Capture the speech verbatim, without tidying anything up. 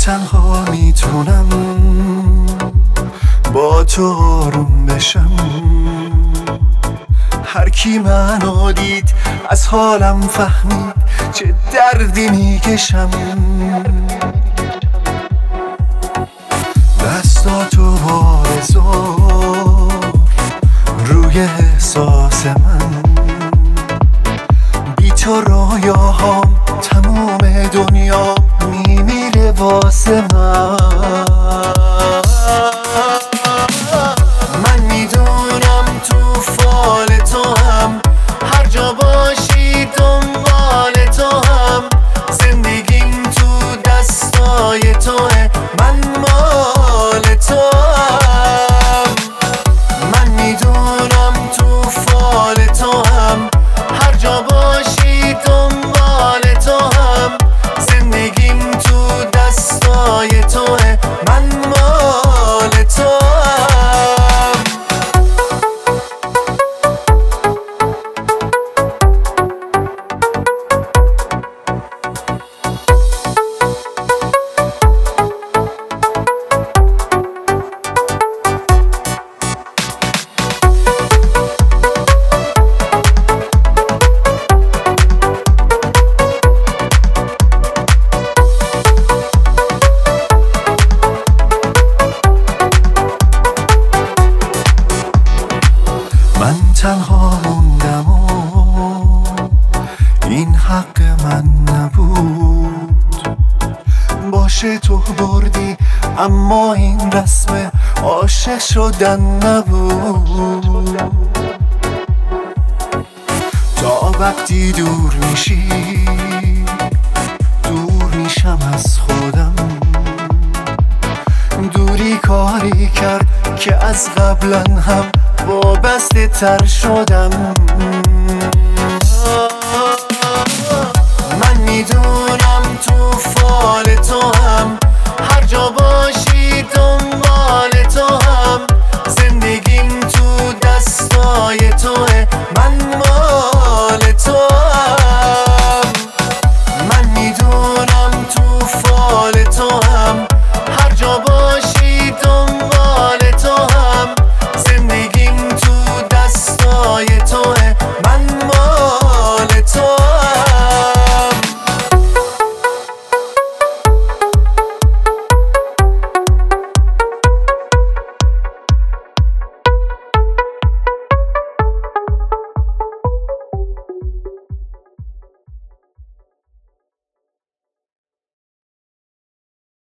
تنها میتونم با تو آروم بشم. هر کی منو دید از حالم فهمید چه دردی میکشم. دستاتو بارزار روی احساس من، بی تو رویاهام تموم دنیا میمیره واسه من. من میدونم تو فال تو هم، هر جا باشی دنبال تو هم. زندگیم تو دستای توه، من مال تو هم. من میدونم تو فال تو هم، هر جا باشی دنبال تو هم. زندگیم تو دستای توه، من مال تو هم. من تنها موندم و این حق من نبود. باشه تو بردی اما این رسم عاشق شدن نبود. تا وقتی دور میشی دور میشم از خودم. دوری کاری کرد که از قبلا هم وابسته تر شدم.